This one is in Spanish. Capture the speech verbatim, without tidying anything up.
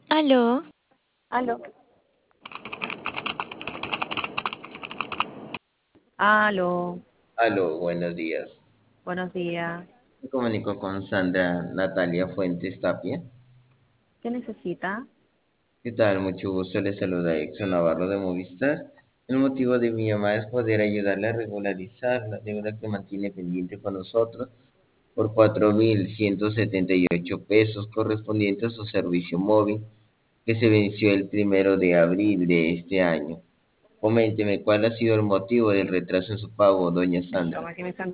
Aló, Aló. Aló, Aló, buenos días. buenos días. Me comunico con Sandra Natalia Fuentes Tapia. ¿Qué necesita? ¿Qué tal? Mucho gusto. Le saluda Exxon Navarro de Movistar. El motivo de mi llamada es poder ayudarle a regularizar la deuda que mantiene pendiente con nosotros por cuatro mil ciento setenta y ocho pesos correspondientes a su servicio móvil que se venció el primero de abril de este año. Coménteme cuál ha sido el motivo del retraso en su pago, doña Sandra.